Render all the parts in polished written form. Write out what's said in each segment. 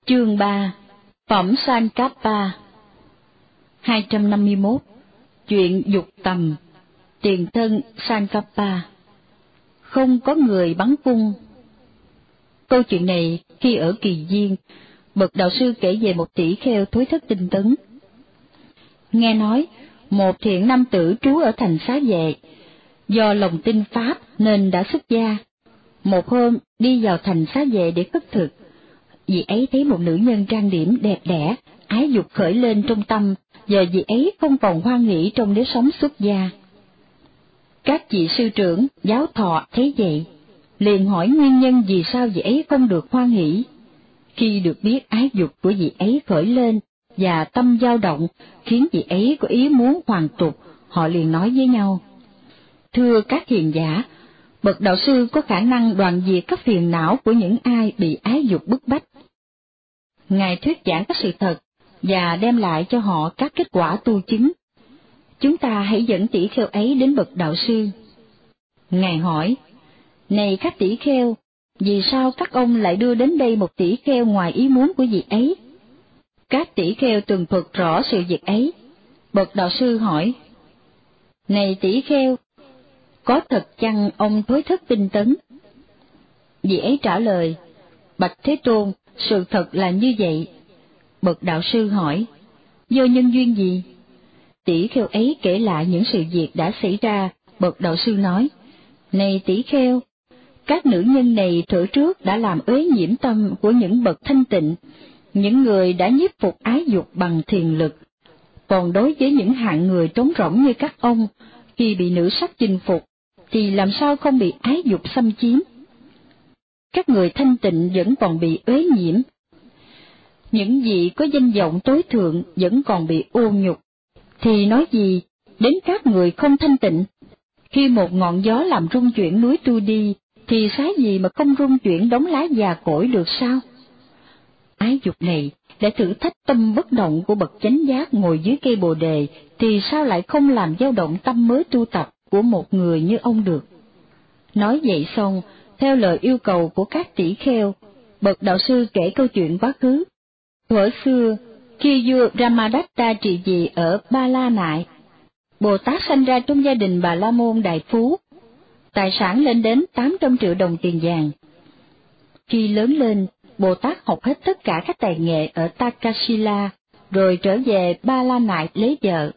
Chương 3 Phẩm Sankappa 251 Chuyện dục tầm. Tiền thân Sankappa. Không có người bắn cung. Câu chuyện này khi ở Kỳ Viên, bậc đạo sư kể về một tỷ kheo thối thất tinh tấn. Nghe nói, một thiện nam tử trú ở thành Xá Vệ, do lòng tin Pháp nên đã xuất gia. Một hôm đi vào thành Xá Vệ để khất thực, vị ấy thấy một nữ nhân trang điểm đẹp đẽ, ái dục khởi lên trong tâm, giờ vị ấy không còn hoan hỷ trong nếp sống xuất gia. Các vị sư trưởng, giáo thọ thấy vậy, liền hỏi nguyên nhân vì sao vị ấy không được hoan hỷ. Khi được biết ái dục của vị ấy khởi lên và tâm dao động, khiến vị ấy có ý muốn hoàn tục, họ liền nói với nhau: Thưa các hiền giả, bậc đạo sư có khả năng đoạn diệt các phiền não của những ai bị ái dục bức bách. Ngài thuyết giảng các sự thật và đem lại cho họ các kết quả tu chứng. Chúng ta hãy dẫn tỷ kheo ấy đến bậc đạo sư. Ngài hỏi: Này các tỷ kheo, vì sao các ông lại đưa đến đây một tỷ kheo ngoài ý muốn của vị ấy? Các tỷ kheo tường thuật rõ sự việc ấy. Bậc đạo sư hỏi: Này tỷ kheo, có thật chăng ông thối thất tinh tấn? Vị ấy trả lời: Bạch Thế Tôn, sự thật là như vậy. Bậc đạo sư hỏi: Do nhân duyên gì? Tỷ kheo ấy kể lại những sự việc đã xảy ra. Bậc đạo sư nói: Này tỷ kheo, các nữ nhân này thuở trước đã làm uế nhiễm tâm của những bậc thanh tịnh, những người đã nhiếp phục ái dục bằng thiền lực. Còn đối với những hạng người trống rỗng như các ông, khi bị nữ sắc chinh phục, thì làm sao không bị ái dục xâm chiếm? Các người thanh tịnh vẫn còn bị uế nhiễm. Những vị có danh vọng tối thượng vẫn còn bị ô nhục, thì nói gì đến các người không thanh tịnh? Khi một ngọn gió làm rung chuyển núi Tu Đi, thì xá gì mà không rung chuyển đống lá già cỗi được sao? Ái dục này đã thử thách tâm bất động của bậc chánh giác ngồi dưới cây Bồ Đề, thì sao lại không làm dao động tâm mới tu tập của một người như ông được? Nói vậy xong, theo lời yêu cầu của các tỷ kheo, bậc đạo sư kể câu chuyện quá khứ. Thuở xưa, khi vua Ramadatta trị vì ở Ba La Nại, Bồ Tát sanh ra trong gia đình Bà La Môn đại phú, tài sản lên đến 800 triệu đồng tiền vàng. Khi lớn lên, Bồ Tát học hết tất cả các tài nghệ ở Takasila, rồi trở về Ba La Nại lấy vợ.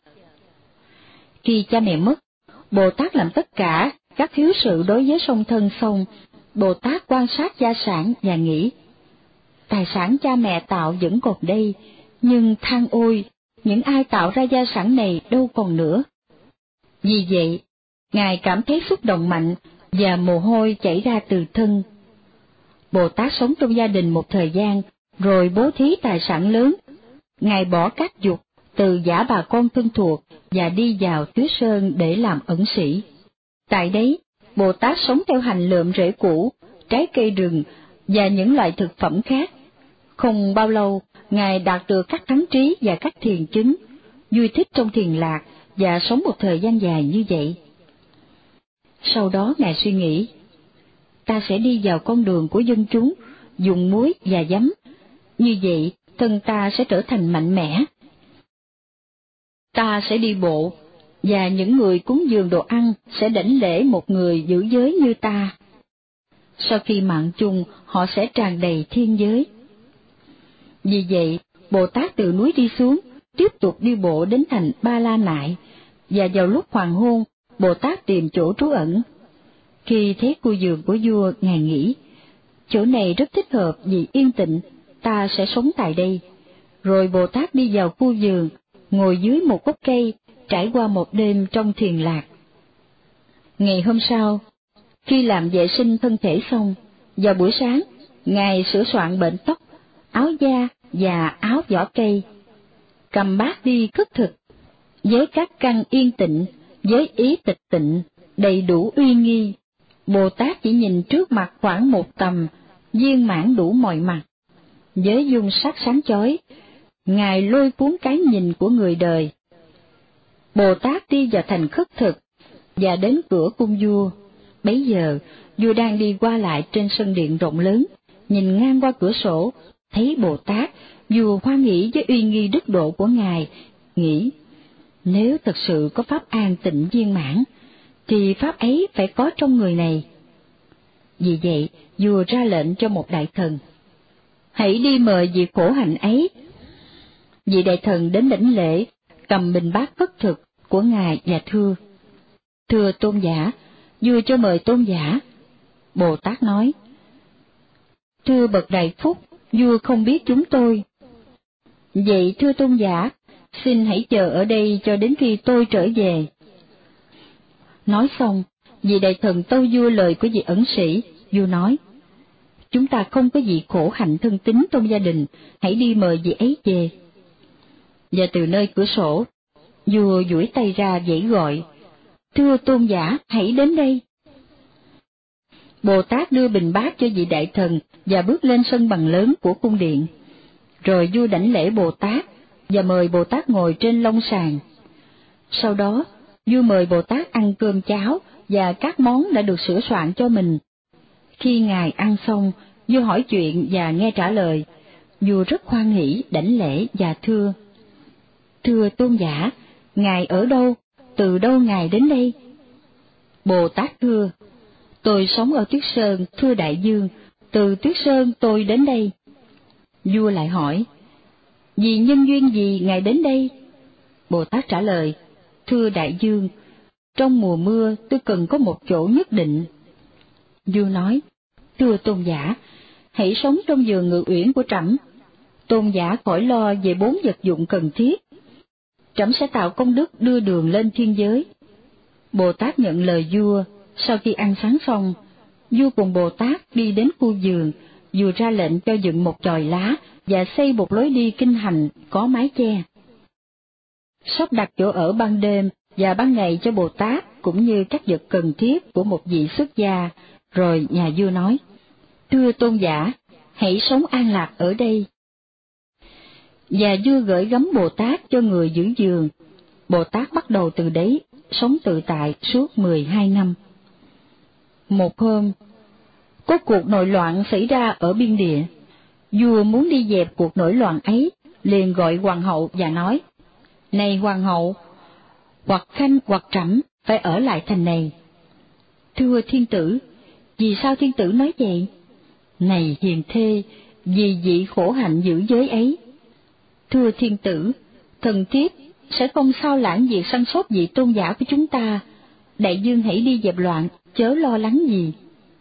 Khi cha mẹ mất, Bồ Tát làm tất cả các hiếu sự đối với song thân xong, Bồ Tát quan sát gia sản và nghĩ: Tài sản cha mẹ tạo vẫn còn đây, nhưng than ôi, những ai tạo ra gia sản này đâu còn nữa. Vì vậy, Ngài cảm thấy xúc động mạnh và mồ hôi chảy ra từ thân. Bồ Tát sống trong gia đình một thời gian, rồi bố thí tài sản lớn. Ngài bỏ các dục, từ giả bà con thân thuộc và đi vào Tuyết Sơn để làm ẩn sĩ. Tại đấy, Bồ Tát sống theo hành lượm rễ củ, trái cây rừng và những loại thực phẩm khác. Không bao lâu, Ngài đạt được các thắng trí và các thiền chứng, vui thích trong thiền lạc và sống một thời gian dài như vậy. Sau đó Ngài suy nghĩ: Ta sẽ đi vào con đường của dân chúng, dùng muối và giấm. Như vậy, thân ta sẽ trở thành mạnh mẽ. Ta sẽ đi bộ, và những người cúng dường đồ ăn sẽ đảnh lễ một người giữ giới như ta. Sau khi mạng chung, họ sẽ tràn đầy thiên giới. Vì vậy, Bồ Tát từ núi đi xuống, tiếp tục đi bộ đến thành Ba La Nại, và vào lúc hoàng hôn, Bồ Tát tìm chỗ trú ẩn. Khi thấy khu vườn của vua, Ngài nghĩ: Chỗ này rất thích hợp vì yên tĩnh, ta sẽ sống tại đây. Rồi Bồ Tát đi vào khu vườn, ngồi dưới một gốc cây, trải qua một đêm trong thiền lạc. Ngày hôm sau, khi làm vệ sinh thân thể xong, vào buổi sáng, Ngài sửa soạn bệnh tóc, áo da và áo vỏ cây, cầm bát đi khất thực, với các căn yên tịnh, với ý tịch tịnh, đầy đủ uy nghi. Bồ Tát chỉ nhìn trước mặt khoảng một tầm, viên mãn đủ mọi mặt. Với dung sắc sáng chói, Ngài lôi cuốn cái nhìn của người đời. Bồ Tát đi vào thành khất thực, và đến cửa cung vua. Bấy giờ, vua đang đi qua lại trên sân điện rộng lớn, nhìn ngang qua cửa sổ, Thấy Bồ Tát, vua hoan hỷ với uy nghi đức độ của Ngài, nghĩ, nếu thật sự có pháp an tịnh viên mãn, thì pháp ấy phải có trong người này. Vì vậy, vua ra lệnh cho một đại thần, hãy đi mời vị khổ hạnh ấy. Vị đại thần đến đảnh lễ, cầm bình bát cất thực của Ngài và thưa, thưa tôn giả, vua cho mời tôn giả. Bồ Tát nói, thưa bậc đại phúc, vua không biết chúng tôi. Vậy thưa tôn giả, xin hãy chờ ở đây cho đến khi tôi trở về. Nói xong, vị đại thần tâu vua lời của vị ẩn sĩ. Vua nói, chúng ta không có vị khổ hạnh thân tín trong gia đình, hãy đi mời vị ấy về. Và từ nơi cửa sổ, vua duỗi tay ra vẫy gọi, thưa tôn giả, hãy đến đây. Bồ Tát đưa bình bát cho vị đại thần và bước lên sân bằng lớn của cung điện. Rồi vua đảnh lễ Bồ Tát và mời Bồ Tát ngồi trên long sàng. Sau đó, vua mời Bồ Tát ăn cơm cháo và các món đã được sửa soạn cho mình. Khi Ngài ăn xong, vua hỏi chuyện và nghe trả lời. Vua rất hoan hỷ, đảnh lễ và thưa, thưa tôn giả, Ngài ở đâu, từ đâu Ngài đến đây? Bồ Tát thưa, tôi sống ở Tuyết Sơn, thưa đại vương, từ Tuyết Sơn tôi đến đây. Vua lại hỏi, vì nhân duyên gì Ngài đến đây? Bồ Tát trả lời, thưa đại vương, trong mùa mưa tôi cần có một chỗ nhất định. Vua nói, thưa tôn giả, hãy sống trong vườn Ngự Uyển của trẫm. Tôn giả khỏi lo về 4 vật dụng cần thiết. Trẫm sẽ tạo công đức đưa đường lên thiên giới. Bồ Tát nhận lời vua. Sau khi ăn sáng xong, vua cùng Bồ Tát đi đến khu vườn. Vua ra lệnh cho dựng một chòi lá và xây một lối đi kinh hành có mái che. Sắp đặt chỗ ở ban đêm và ban ngày cho Bồ Tát cũng như các vật cần thiết của một vị xuất gia. Rồi nhà vua nói, thưa tôn giả, hãy sống an lạc ở đây. Và vua gửi gắm Bồ Tát cho người giữ giường. Bồ Tát bắt đầu từ đấy, sống tự tại suốt 12 năm. Một hôm, có cuộc nội loạn xảy ra ở biên địa. Vua muốn đi dẹp cuộc nổi loạn ấy, liền gọi hoàng hậu và nói, này hoàng hậu, hoặc khanh hoặc trẫm phải ở lại thành này. Thưa thiên tử, vì sao thiên tử nói vậy? Này hiền thê, vì vị khổ hạnh giữ giới ấy. Thưa thiên tử, thần thiếp sẽ không sao lãng việc săn sóc vị tôn giả của chúng ta. Đại vương hãy đi dẹp loạn, chớ lo lắng gì.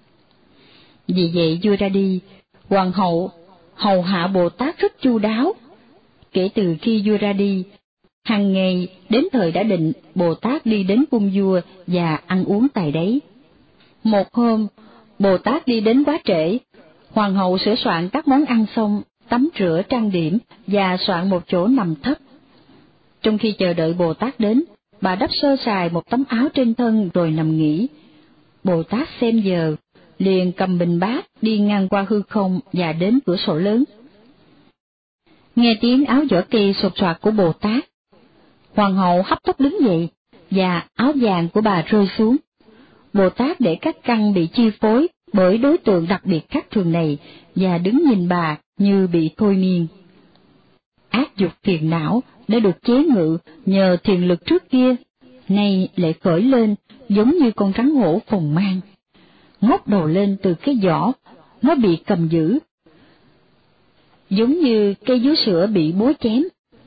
Vì vậy vua ra đi, hoàng hậu hầu hạ Bồ Tát rất chu đáo. Kể từ khi vua ra đi, hàng ngày đến thời đã định, Bồ Tát đi đến cung vua và ăn uống tại đấy. Một hôm, Bồ Tát đi đến quá trễ, hoàng hậu sửa soạn các món ăn xong, tắm rửa trang điểm và soạn một chỗ nằm thấp. Trong khi chờ đợi Bồ Tát đến, bà đắp sơ sài một tấm áo trên thân rồi nằm nghỉ. Bồ Tát xem giờ, liền cầm bình bát đi ngang qua hư không và đến cửa sổ lớn. Nghe tiếng áo vỏ cây sột soạt của Bồ Tát, hoàng hậu hấp tấp đứng dậy và áo vàng của bà rơi xuống. Bồ Tát để các căn bị chi phối bởi đối tượng đặc biệt khác thường này và đứng nhìn bà như bị thôi miên. Ác dục phiền não đã được chế ngự nhờ thiền lực trước kia, nay lại khởi lên giống như con rắn hổ phồng mang. Ngóc đầu lên từ cái giỏ, nó bị cầm giữ, giống như cây vú sữa bị búa chém.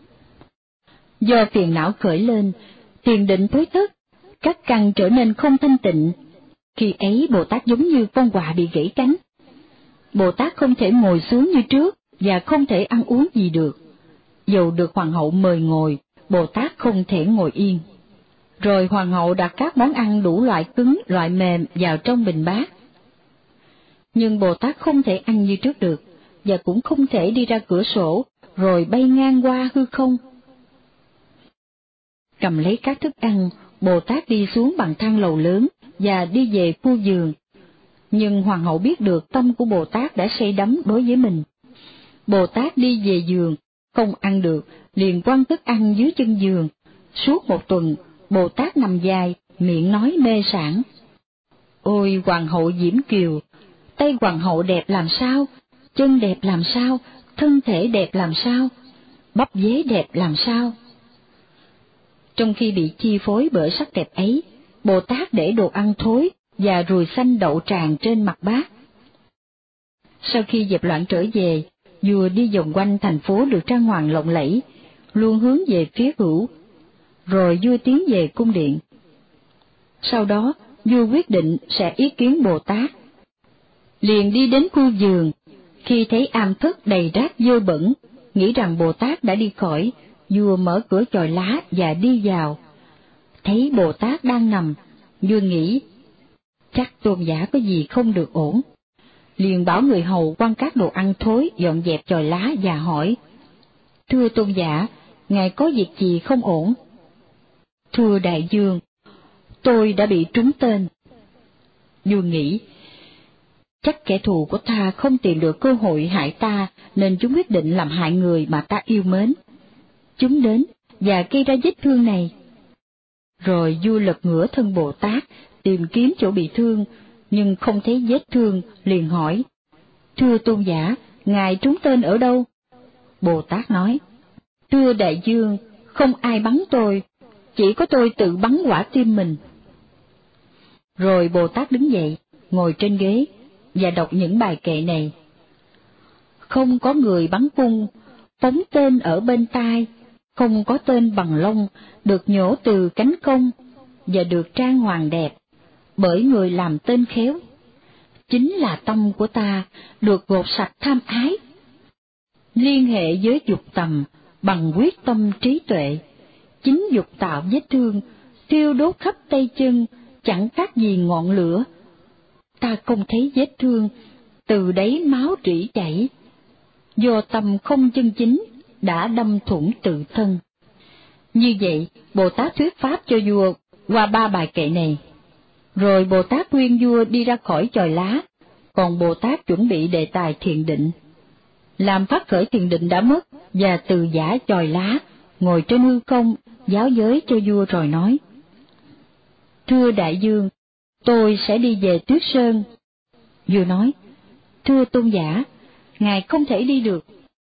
Do phiền não khởi lên, thiền định thối thất, các căn trở nên không thanh tịnh. Khi ấy Bồ Tát giống như con quạ bị gãy cánh. Bồ Tát không thể ngồi xuống như trước và không thể ăn uống gì được. Dầu được hoàng hậu mời ngồi, Bồ Tát không thể ngồi yên. Rồi hoàng hậu đặt các món ăn đủ loại cứng, loại mềm vào trong bình bát. Nhưng Bồ Tát không thể ăn như trước được, và cũng không thể đi ra cửa sổ, rồi bay ngang qua hư không. Cầm lấy các thức ăn, Bồ Tát đi xuống bằng thang lầu lớn, và đi về khu vườn. Nhưng hoàng hậu biết được tâm của Bồ Tát đã say đắm đối với mình. Bồ Tát đi về giường, không ăn được, liền quăng thức ăn dưới chân giường. Suốt một tuần, Bồ Tát nằm dài, miệng nói mê sảng. Ôi hoàng hậu Diễm Kiều, tay hoàng hậu đẹp làm sao, chân đẹp làm sao, thân thể đẹp làm sao, bắp dế đẹp làm sao. Trong khi bị chi phối bởi sắc đẹp ấy, Bồ Tát để đồ ăn thối và ruồi xanh đậu tràn trên mặt bát. Sau khi dẹp loạn trở về, vua đi vòng quanh thành phố được trang hoàng lộng lẫy, luôn hướng về phía hữu, rồi vua tiến về cung điện. Sau đó, vua quyết định sẽ ý kiến Bồ Tát. Liền đi đến khu vườn, khi thấy am thất đầy rác dơ bẩn, nghĩ rằng Bồ Tát đã đi khỏi, vua mở cửa chòi lá và đi vào. Thấy Bồ Tát đang nằm, vua nghĩ, chắc tôn giả có gì không được ổn. Liền bảo người hầu quăng các đồ ăn thối dọn dẹp chòi lá và hỏi, thưa tôn giả, ngài có việc gì không ổn? Thưa đại vương, tôi đã bị trúng tên. Vua nghĩ, chắc kẻ thù của ta không tìm được cơ hội hại ta, nên chúng quyết định làm hại người mà ta yêu mến. Chúng đến và gây ra vết thương này. Rồi vua lật ngửa thân Bồ Tát, tìm kiếm chỗ bị thương, nhưng không thấy vết thương, liền hỏi, thưa tôn giả, ngài trúng tên ở đâu? Bồ Tát nói, thưa đại vương, không ai bắn tôi, chỉ có tôi tự bắn quả tim mình. Rồi Bồ Tát đứng dậy, ngồi trên ghế, và đọc những bài kệ này. Không có người bắn cung, phóng tên ở bên tai, không có tên bằng lông, được nhổ từ cánh công, và được trang hoàng đẹp, bởi người làm tên khéo. Chính là tâm của ta, được gột sạch tham ái. Liên hệ với dục tầm, bằng quyết tâm trí tuệ, chính dục tạo vết thương, thiêu đốt khắp tay chân, chẳng khác gì ngọn lửa. Ta không thấy vết thương, từ đấy máu rỉ chảy. Do tâm không chân chính, đã đâm thủng tự thân. Như vậy, Bồ Tát thuyết pháp cho vua qua 3 bài kệ này. Rồi Bồ Tát khuyên vua đi ra khỏi chòi lá, còn Bồ Tát chuẩn bị đề tài thiền định. Làm phát khởi thiền định đã mất, và từ giả chòi lá, ngồi trên hư không, giáo giới cho vua rồi nói. Thưa đại vương, tôi sẽ đi về Tuyết Sơn. Vua nói, thưa tôn giả, ngài không thể đi được.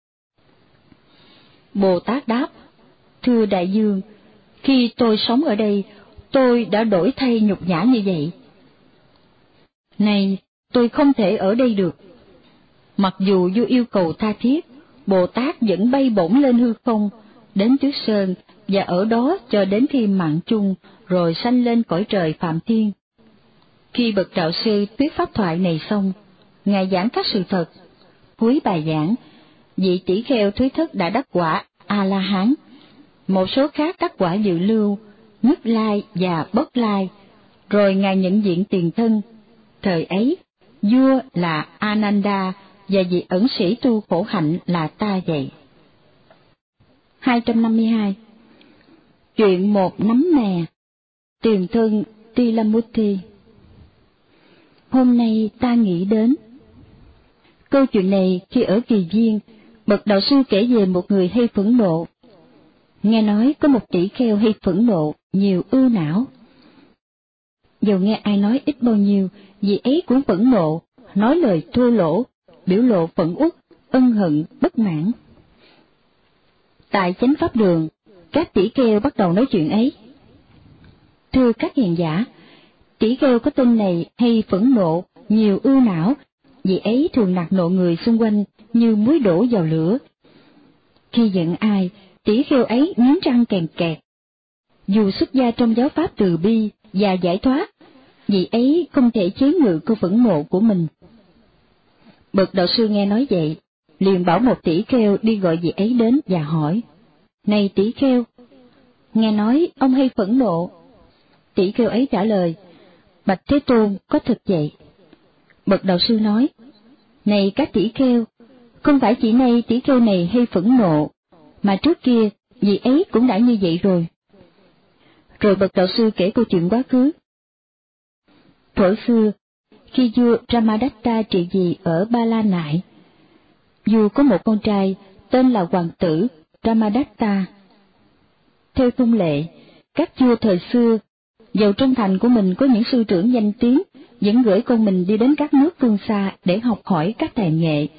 Bồ Tát đáp, thưa đại vương, khi tôi sống ở đây, tôi đã đổi thay nhục nhã như vậy. Này, tôi không thể ở đây được. Mặc dù vua yêu cầu tha thiết, Bồ Tát vẫn bay bổng lên hư không, đến Tuyết Sơn, và ở đó cho đến khi mạng chung, rồi sanh lên cõi trời Phạm Thiên. Khi bậc đạo sư thuyết pháp thoại này xong, ngài giảng các sự thật. Cuối bài giảng, vị tỷ kheo Thúy Thất đã đắc quả A-la-hán, một số khác đắc quả dự lưu, nhất lai và bất lai, rồi ngài nhận diện tiền thân. Thời ấy, vua là Ananda, và vị ẩn sĩ tu khổ hạnh là ta vậy. 252. Chuyện một nắm mè. Tiền thân Tilamuti. Hôm nay ta nghĩ đến. Câu chuyện này khi ở Kỳ Viên, bậc đạo sư kể về một người hay phẫn nộ. Nghe nói có một tỷ kheo hay phẫn nộ, nhiều ưu não. Dầu nghe ai nói ít bao nhiêu, vị ấy cũng phẫn nộ, nói lời thô lỗ, biểu lộ phẫn uất, ân hận, bất mãn. Tại chánh pháp đường, các tỷ kheo bắt đầu nói chuyện ấy. Thưa các hiền giả, tỷ kheo có tên này hay phẫn nộ, nhiều ưu não, vị ấy thường nạt nộ người xung quanh như muối đổ vào lửa. Khi giận ai, tỷ kheo ấy nghiến răng kèn kẹt. Dù xuất gia trong giáo pháp từ bi và giải thoát, vị ấy không thể chế ngự cơn phẫn nộ của mình. Bậc đạo sư nghe nói vậy, liền bảo một tỷ kheo đi gọi vị ấy đến và hỏi, này tỷ kheo, nghe nói ông hay phẫn nộ. Tỷ kheo ấy trả lời, bạch Thế Tôn, có thật vậy. Bậc đạo sư nói, này các tỷ kheo, không phải chỉ nay tỷ kheo này hay phẫn nộ, mà trước kia vị ấy cũng đã như vậy rồi. Rồi bậc đạo sư kể câu chuyện quá khứ. Thuở xưa, khi vua Ramadatta trị vì ở Ba La Nại, vua có một con trai tên là hoàng tử Ramadatta. Theo thông lệ, các vua thời xưa, dầu trong thành của mình có những sư trưởng danh tiếng, vẫn gửi con mình đi đến các nước phương xa để học hỏi các tài nghệ,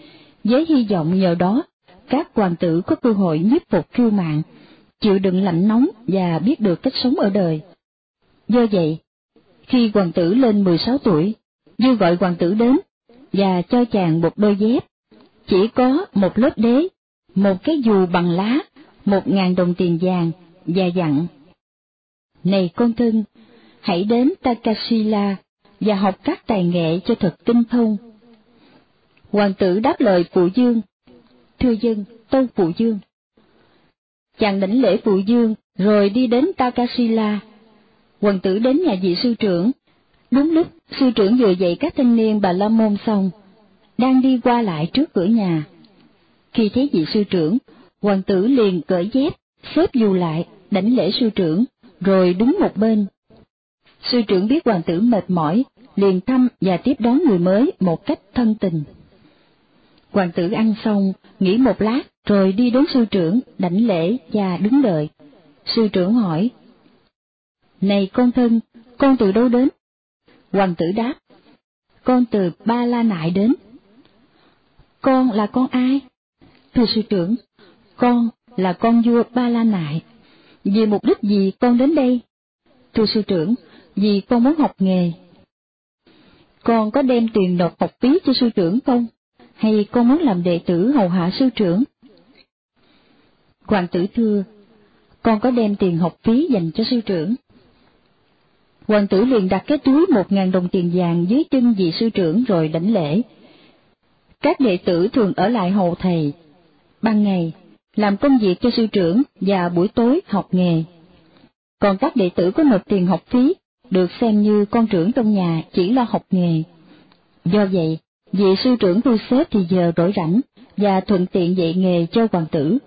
với hy vọng nhờ đó các hoàng tử có cơ hội nhiếp phục kiêu mạn, chịu đựng lạnh nóng và biết được cách sống ở đời. Do vậy, khi hoàng tử lên 16 tuổi, vua gọi hoàng tử đến và cho chàng một đôi dép, chỉ có một lớp đế, một cái dù bằng lá, 1.000 đồng tiền vàng, và dặn: Này con thân, hãy đến Takasila và học các tài nghệ cho thật tinh thông. Hoàng tử đáp lời phụ dương: Thưa dân, tâu phụ dương. Chàng đảnh lễ phụ dương, rồi đi đến Takasila. Hoàng tử đến nhà vị sư trưởng. Đúng lúc sư trưởng vừa dạy các thanh niên Bà La Môn xong, đang đi qua lại trước cửa nhà. Khi thấy vị sư trưởng, hoàng tử liền cởi dép, xếp dù lại, đảnh lễ sư trưởng, rồi đứng một bên. Sư trưởng biết hoàng tử mệt mỏi, liền thăm và tiếp đón người mới một cách thân tình. Hoàng tử ăn xong, nghỉ một lát, rồi đi đến sư trưởng, đảnh lễ và đứng đợi. Sư trưởng hỏi: Này con thân, con từ đâu đến? Hoàng tử đáp: Con từ Ba La Nại đến. Con là con ai? Thưa sư trưởng, con là con vua Ba La Nại. Vì mục đích gì con đến đây? Thưa sư trưởng, vì con muốn học nghề. Con có đem tiền nộp học phí cho sư trưởng không? Hay con muốn làm đệ tử hầu hạ sư trưởng? Hoàng tử thưa: Con có đem tiền học phí dành cho sư trưởng. Hoàng tử liền đặt cái túi 1.000 đồng tiền vàng dưới chân vị sư trưởng rồi đảnh lễ. Các đệ tử thường ở lại hầu thầy, ban ngày làm công việc cho sư trưởng và buổi tối học nghề. Còn các đệ tử có nộp tiền học phí, được xem như con trưởng trong nhà, chỉ lo học nghề. Do vậy, vị sư trưởng thu xếp thì giờ rỗi rảnh và thuận tiện dạy nghề cho hoàng tử.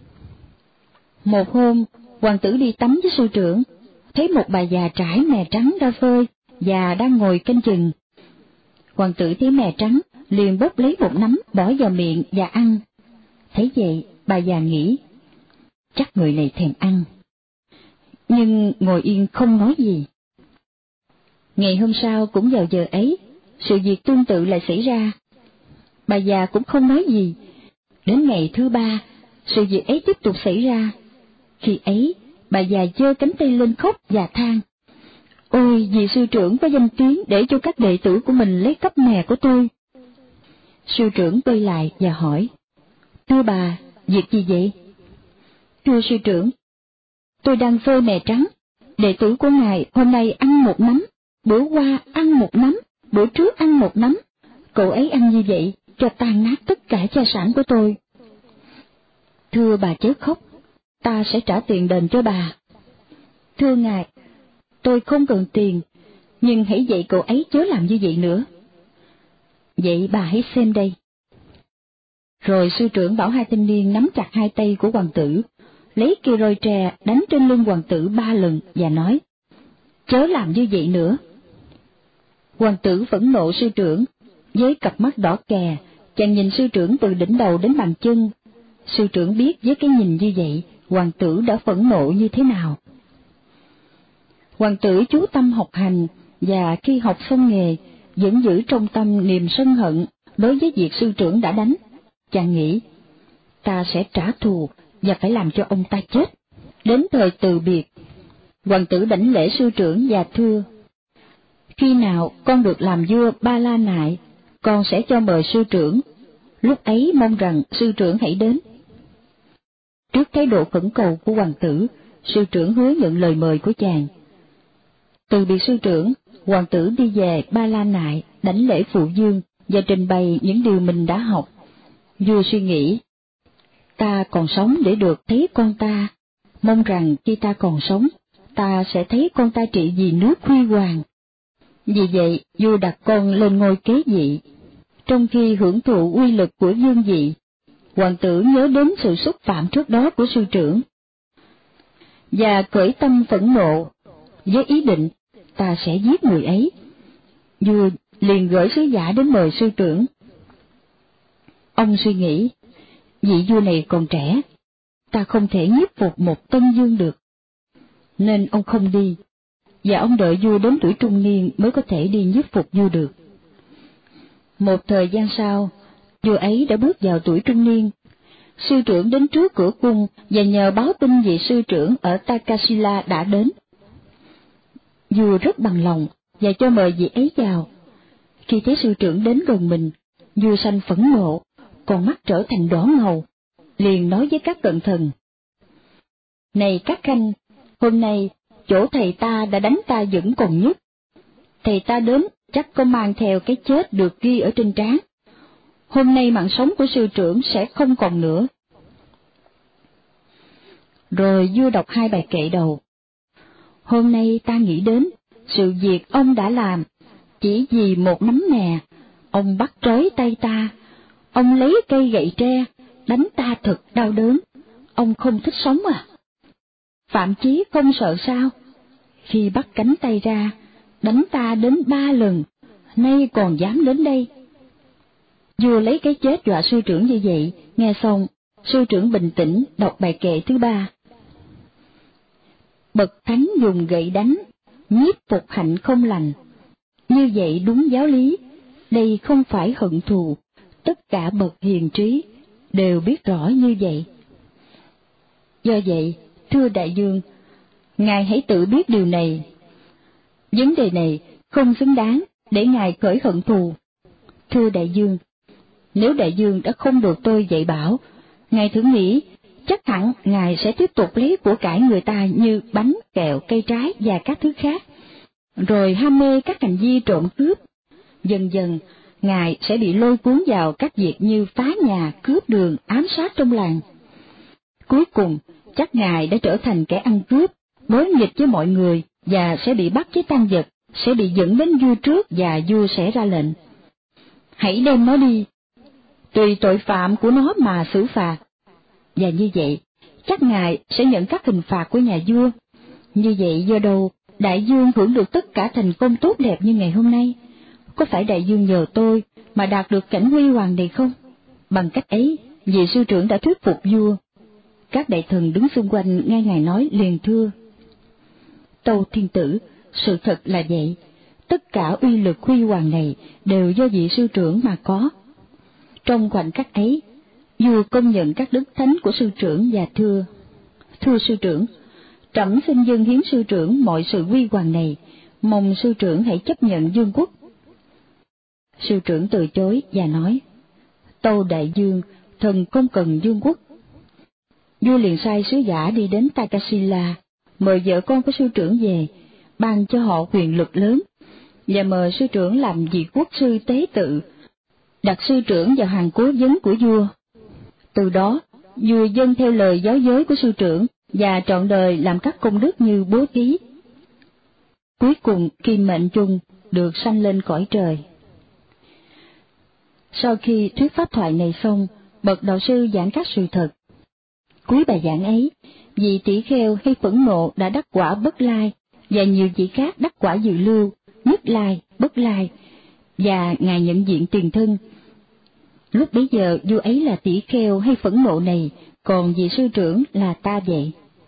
Một hôm, hoàng tử đi tắm với sư trưởng, thấy một bà già trải mè trắng ra phơi và đang ngồi canh chừng. Hoàng tử thấy mè trắng, liền bốc lấy một nắm bỏ vào miệng và ăn. Thấy vậy, bà già nghĩ: Chắc người này thèm ăn. Nhưng ngồi yên không nói gì. Ngày hôm sau cũng vào giờ ấy, sự việc tương tự lại xảy ra. Bà già cũng không nói gì. Đến ngày thứ 3, sự việc ấy tiếp tục xảy ra. Khi ấy, bà già giơ cánh tay lên khóc và than: Ôi, vì sư trưởng có danh tiếng để cho các đệ tử của mình lấy cắp mè của tôi. Sư trưởng quay lại và hỏi: Thưa bà, việc gì vậy? Thưa sư trưởng, tôi đang phơi mè trắng. Đệ tử của ngài hôm nay ăn một nắm, bữa qua ăn một nắm, bữa trước ăn một nắm. Cậu ấy ăn như vậy, cho tan nát tất cả gia sản của tôi. Thưa bà chớ khóc, ta sẽ trả tiền đền cho bà. Thưa ngài, tôi không cần tiền, nhưng hãy dạy cậu ấy chớ làm như vậy nữa. Vậy bà hãy xem đây. Rồi sư trưởng bảo hai thanh niên nắm chặt hai tay của hoàng tử, lấy cây roi tre đánh trên lưng hoàng tử 3 lần và nói: Chớ làm như vậy nữa. Hoàng tử phẫn nộ sư trưởng, với cặp mắt đỏ kè, chàng nhìn sư trưởng từ đỉnh đầu đến bàn chân. Sư trưởng biết với cái nhìn như vậy, hoàng tử đã phẫn nộ như thế nào. Hoàng tử chú tâm học hành, và khi học xong nghề, vẫn giữ trong tâm niềm sân hận đối với việc sư trưởng đã đánh. Chàng nghĩ: Ta sẽ trả thù và phải làm cho ông ta chết. Đến thời từ biệt, hoàng tử đảnh lễ sư trưởng và thưa: Khi nào con được làm vua Ba La Nại, con sẽ cho mời sư trưởng. Lúc ấy mong rằng sư trưởng hãy đến. Trước thái độ khẩn cầu của hoàng tử, sư trưởng hứa nhận lời mời của chàng. Từ biệt sư trưởng, hoàng tử đi về Ba La Nại, đảnh lễ phụ dương và trình bày những điều mình đã học. Vua suy nghĩ: Ta còn sống để được thấy con ta, mong rằng khi ta còn sống, ta sẽ thấy con ta trị vì nước huy hoàng. Vì vậy, vua đặt con lên ngôi kế vị. Trong khi hưởng thụ uy lực của vương vị, hoàng tử nhớ đến sự xúc phạm trước đó của sư trưởng, và khởi tâm phẫn nộ, với ý định ta sẽ giết người ấy. Vua liền gửi sứ giả đến mời sư trưởng. Ông suy nghĩ: vị vua này còn trẻ, ta không thể nhiếp phục một tân vương được, nên ông không đi, và ông đợi vua đến tuổi trung niên mới có thể đi nhiếp phục vua được. Một thời gian sau, Vua ấy đã bước vào tuổi trung niên. Sư trưởng đến trước cửa cung và nhờ báo tin vị sư trưởng ở Takasila đã đến. Vua rất bằng lòng và cho mời vị ấy vào. Khi thấy sư trưởng đến gần mình, vua sanh phẫn nộ, con mắt trở thành đỏ ngầu, liền nói với các cận thần: Này các khanh, hôm nay chỗ thầy ta đã đánh ta vẫn còn nhức. Thầy ta đến chắc có mang theo cái chết được ghi ở trên trán. Hôm nay mạng sống của sư trưởng sẽ không còn nữa. Rồi vua đọc 2 bài kệ đầu. Hôm nay ta nghĩ đến sự việc ông đã làm, chỉ vì một nắm mè, ông bắt trói tay ta, ông lấy cây gậy tre, đánh ta thật đau đớn, ông không thích sống à? Phạm Chí không sợ sao? Khi bắt cánh tay ra, đánh ta đến 3 lần, nay còn dám đến đây. Vua lấy cái chết dọa sư trưởng như vậy, nghe xong, sư trưởng bình tĩnh đọc bài kệ thứ 3. Bậc thánh dùng gậy đánh, nhiếp phục hạnh không lành. Như vậy đúng giáo lý, đây không phải hận thù, tất cả bậc hiền trí đều biết rõ như vậy. Do vậy, thưa đại dương, ngài hãy tự biết điều này. Vấn đề này không xứng đáng để ngài khởi hận thù. Thưa đại dương, nếu đại dương đã không được tôi dạy bảo, ngài thử nghĩ, chắc hẳn ngài sẽ tiếp tục lấy của cải người ta như bánh, kẹo, cây trái và các thứ khác, rồi ham mê các hành vi trộm cướp. Dần dần, ngài sẽ bị lôi cuốn vào các việc như phá nhà, cướp đường, ám sát trong làng. Cuối cùng, chắc ngài đã trở thành kẻ ăn cướp, đối nghịch với mọi người và sẽ bị bắt với tang vật, sẽ bị dẫn đến vua trước và vua sẽ ra lệnh: Hãy đem nó đi, tùy tội phạm của nó mà xử phạt. Và như vậy, chắc ngài sẽ nhận các hình phạt của nhà vua. Như vậy do đâu đại dương hưởng được tất cả thành công tốt đẹp như ngày hôm nay? Có phải đại dương nhờ tôi mà đạt được cảnh huy hoàng này không? Bằng cách ấy, vị sư trưởng đã thuyết phục vua. Các đại thần đứng xung quanh nghe ngài nói liền thưa: Tâu thiên tử, sự thật là vậy, tất cả uy lực huy hoàng này đều do vị sư trưởng mà có. Trong khoảnh khắc ấy, vua công nhận các đức thánh của sư trưởng và thưa: Thưa sư trưởng, trẫm xin dâng hiến sư trưởng mọi sự huy hoàng này, mong sư trưởng hãy chấp nhận vương quốc. Sư trưởng từ chối và nói: Tâu đại dương, thần không cần vương quốc. Vua liền sai sứ giả đi đến Takasila, mời vợ con của sư trưởng về, ban cho họ quyền lực lớn, và mời sư trưởng làm vị quốc sư tế tự, đặt sư trưởng vào hàng cố vấn của vua. Từ đó, vua dâng theo lời giáo giới của sư trưởng và trọn đời làm các công đức như bố thí. Cuối cùng, Kim Mệnh Chung được sanh lên cõi trời. Sau khi thuyết pháp thoại này xong, bậc đạo sư giảng các sự thật. Cuối bài giảng ấy, vị tỷ kheo hay phẫn nộ đã đắc quả bất lai, và nhiều vị khác đắc quả dự lưu, nhất lai, bất lai, và ngài nhận diện tiền thân. Lúc bấy giờ vua ấy là tỷ kheo hay phẫn nộ này, còn vị sư trưởng là ta vậy.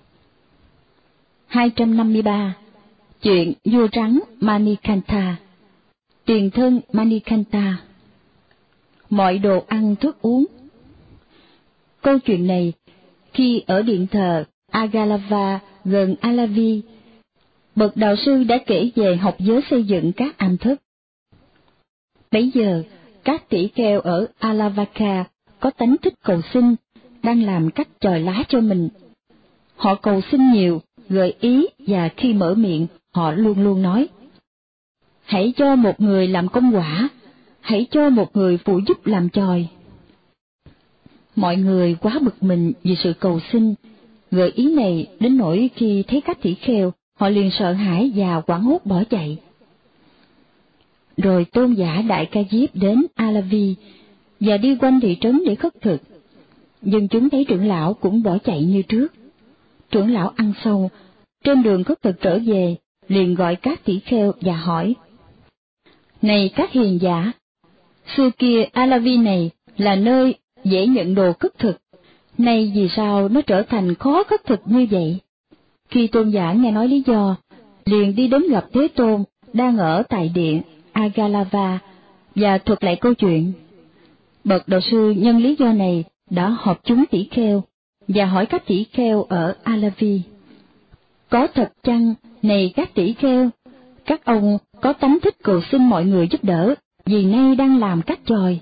253. Chuyện vua trắng Manikantha. Tiền thân Manikantha. Mọi đồ ăn thức uống. Câu chuyện này, khi ở điện thờ Agalava gần Alavi, bậc đạo sư đã kể về học giới xây dựng các am thất. Bấy giờ, các tỷ kheo ở Alavaka có tánh thích cầu xin, đang làm cách chòi lá cho mình. Họ cầu xin nhiều, gợi ý, và khi mở miệng, họ luôn luôn nói: Hãy cho một người làm công quả, hãy cho một người phụ giúp làm chòi. Mọi người quá bực mình vì sự cầu xin, gợi ý này đến nỗi khi thấy các tỷ kheo, họ liền sợ hãi và hoảng hốt bỏ chạy. Rồi tôn giả Đại Ca Diếp đến Alavi và đi quanh thị trấn để khất thực. Nhưng chúng thấy trưởng lão cũng bỏ chạy như trước. Trưởng lão ăn xong, trên đường khất thực trở về, liền gọi các tỷ kheo và hỏi: Này các hiền giả, xưa kia Alavi này là nơi dễ nhận đồ khất thực, nay vì sao nó trở thành khó khất thực như vậy? Khi tôn giả nghe nói lý do, liền đi đến gặp Thế Tôn đang ở tại điện Agalava và thuật lại câu chuyện. Bậc đạo sư nhân lý do này đã họp chúng tỷ kheo và hỏi các tỷ kheo ở Alavi: có thật chăng, này các tỷ kheo, các ông có tánh thích cầu xin mọi người giúp đỡ, vì nay đang làm cách chòi?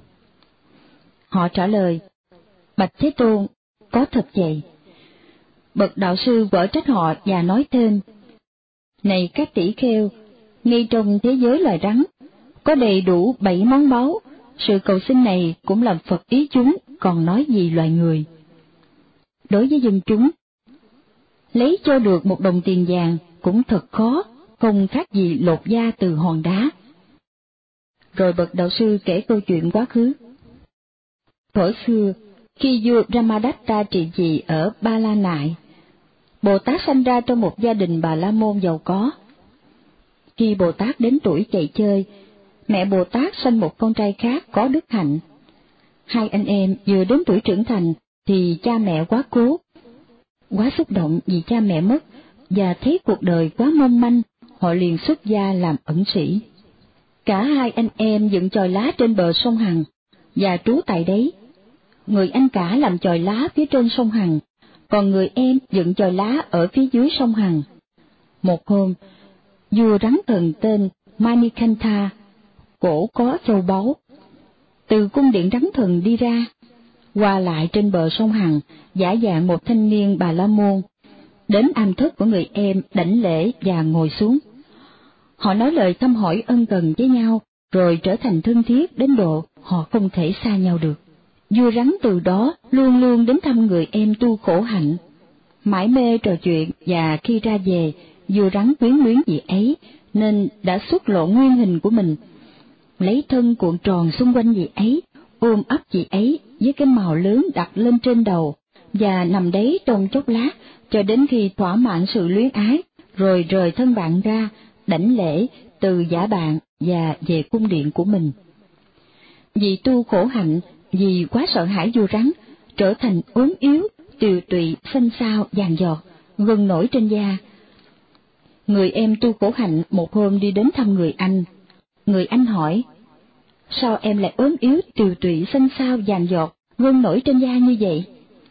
Họ trả lời: bạch Thế Tôn, có thật vậy. Bậc đạo sư quở trách họ và nói thêm: này các tỷ kheo, ngay trong thế giới loài rắn, có đầy đủ 7 món báu, sự cầu xin này cũng làm Phật ý chúng, còn nói gì loài người. Đối với dân chúng, lấy cho được 1 đồng tiền vàng cũng thật khó, không khác gì lột da từ hòn đá. Rồi bậc đạo sư kể câu chuyện quá khứ. Thuở xưa, khi vua Brahmadatta trị vì ở Ba La Nại, Bồ Tát sanh ra trong một gia đình Bà La Môn giàu có. Khi Bồ Tát đến tuổi chạy chơi, mẹ Bồ Tát sanh một con trai khác có đức hạnh. 2 anh em vừa đến tuổi trưởng thành thì cha mẹ quá cố. Quá xúc động vì cha mẹ mất và thấy cuộc đời quá mong manh, họ liền xuất gia làm ẩn sĩ. Cả 2 anh em dựng chòi lá trên bờ sông Hằng và trú tại đấy. Người anh cả làm chòi lá phía trên sông Hằng, còn người em dựng chòi lá ở phía dưới sông Hằng. Một hôm, vua rắn thần tên Manikantha, cổ có châu báu, từ cung điện rắn thần đi ra, qua lại trên bờ sông Hằng, giả dạng một thanh niên Bà La Môn, đến am thất của người em đảnh lễ và ngồi xuống. Họ nói lời thăm hỏi ân cần với nhau, rồi trở thành thân thiết đến độ họ không thể xa nhau được. Vua rắn từ đó luôn luôn đến thăm người em tu khổ hạnh, mải mê trò chuyện, và khi ra về, vua rắn quyến luyến vị ấy, nên đã xuất lộ nguyên hình của mình, lấy thân cuộn tròn xung quanh vị ấy, ôm ấp vị ấy với cái mào lớn đặt lên trên đầu, và nằm đấy trong chốc lát, cho đến khi thỏa mãn sự luyến ái, rồi rời thân bạn ra, đảnh lễ từ giả bạn và về cung điện của mình. Vì tu khổ hạnh, vì quá sợ hãi vua rắn, trở thành ốm yếu, tiều tụy, xanh xao, vàng giọt, gân nổi trên da. Người em tu khổ hạnh một hôm đi đến thăm người anh. Người anh hỏi: sao em lại ốm yếu, tiều tụy, xanh xao, vàng giọt, gân nổi trên da như vậy?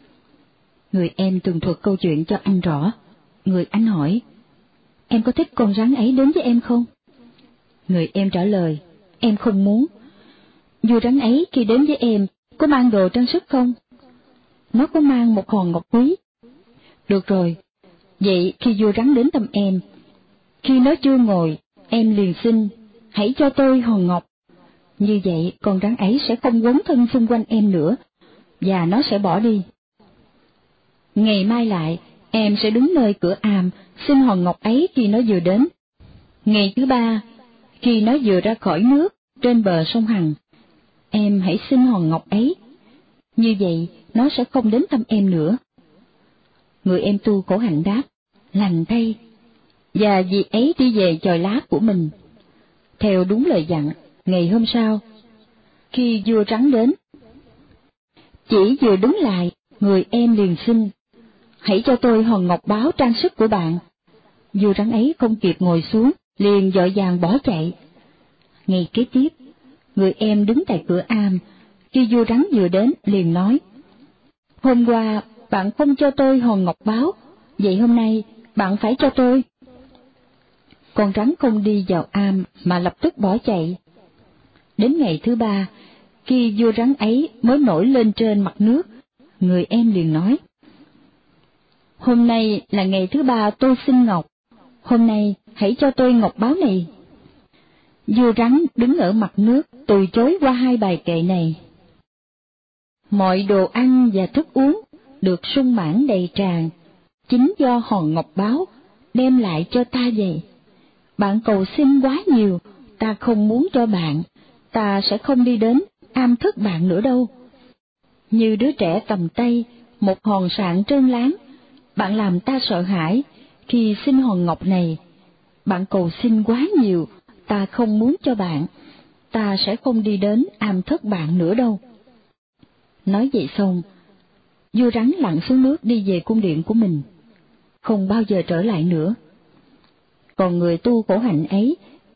Người em tường thuật câu chuyện cho anh rõ. Người anh hỏi: em có thích con rắn ấy đến với em không? Người em trả lời: em không muốn. Vua rắn ấy khi đến với em có mang đồ trang sức không? Nó có mang một hòn ngọc quý. Được rồi, vậy khi vua rắn đến thăm em, khi nó chưa ngồi, em liền xin: hãy cho tôi hòn ngọc. Như vậy con rắn ấy sẽ không quấn thân xung quanh em nữa, và nó sẽ bỏ đi. Ngày mai lại, em sẽ đứng nơi cửa am, xin hòn ngọc ấy khi nó vừa đến. Ngày thứ 3, khi nó vừa ra khỏi nước, trên bờ sông Hằng, em hãy xin hòn ngọc ấy. Như vậy, nó sẽ không đến thăm em nữa. Người em tu khổ hạnh đáp: lành thay. Và vì ấy đi về chòi lá của mình. Theo đúng lời dặn, ngày hôm sau, khi vua rắn đến, chỉ vừa đứng lại, người em liền xin: hãy cho tôi hòn ngọc báu trang sức của bạn. Vua rắn ấy không kịp ngồi xuống, liền vội vàng bỏ chạy. Ngày kế tiếp, người em đứng tại cửa am, khi vua rắn vừa đến liền nói: hôm qua bạn không cho tôi hòn ngọc báu, vậy hôm nay bạn phải cho tôi. Con rắn không đi vào am mà lập tức bỏ chạy. Đến ngày thứ 3, khi vua rắn ấy mới nổi lên trên mặt nước, người em liền nói: hôm nay là ngày thứ 3 tôi xin ngọc, hôm nay hãy cho tôi ngọc báu này. Vua rắn đứng ở mặt nước từ chối qua 2 bài kệ này: mọi đồ ăn và thức uống được sung mãn đầy tràn, chính do hòn ngọc báu đem lại cho ta vậy. Bạn cầu xin quá nhiều, ta không muốn cho bạn, ta sẽ không đi đến am thất bạn nữa đâu. Như đứa trẻ cầm tay một hòn sạn trơn láng, bạn làm ta sợ hãi khi xin hòn ngọc này. Bạn cầu xin quá nhiều, ta không muốn cho bạn, ta sẽ không đi đến am thất bạn nữa đâu. Nói vậy xong, vua rắn lặn xuống nước đi về cung điện của mình, không bao giờ trở lại nữa. Còn người tu khổ hạnh ấy,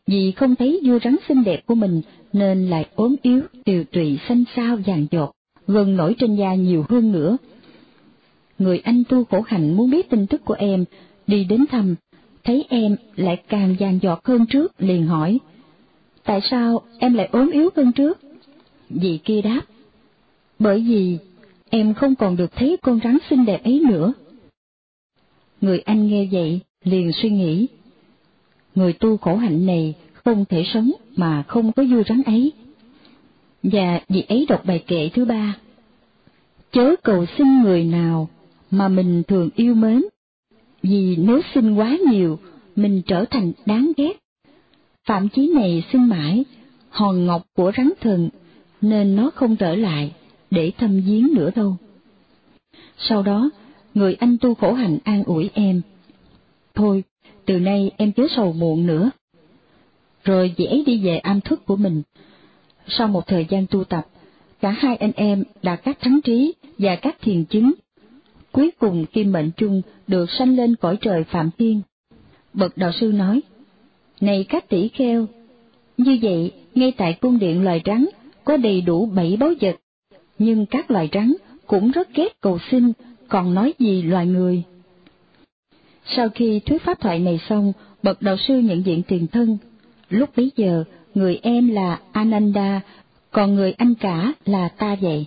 vì không thấy vua rắn xinh đẹp của mình nên lại ốm yếu, tiều tụy, xanh xao, vàng dọt, gân nổi trên da nhiều hơn nữa. Người anh tu khổ hạnh muốn biết tin tức của em, đi đến thăm, thấy em lại càng vàng dọt hơn trước, liền hỏi, tại sao em lại ốm yếu hơn trước? Vị kia đáp, bởi vì em không còn được thấy con rắn xinh đẹp ấy nữa. Người anh nghe vậy, liền suy nghĩ, người tu khổ hạnh này không thể sống mà không có vua rắn ấy. Và vị ấy đọc bài kệ thứ 3, chớ cầu xin người nào mà mình thường yêu mến, vì nếu xin quá nhiều, mình trở thành đáng ghét. Phạm chí này xin mãi, hòn ngọc của rắn thần, nên nó không trở lại để thăm viếng nữa đâu. Sau đó, người anh tu khổ hạnh an ủi em, thôi, từ nay em chớ sầu muộn nữa. Rồi vị ấy đi về am thức của mình. Sau một thời gian tu tập, cả hai anh em đạt các thắng trí và các thiền chứng. Cuối cùng Kim Mệnh Chung được sanh lên cõi trời Phạm Thiên. Bậc đạo sư nói, này các tỷ kheo, như vậy ngay tại cung điện loài rắn có đầy đủ 7 báu vật, nhưng các loài rắn cũng rất ghét cầu xin, còn nói gì loài người. Sau khi thuyết pháp thoại này xong, bậc đạo sư nhận diện tiền thân. Lúc bấy giờ, người em là Ananda, còn người anh cả là ta vậy.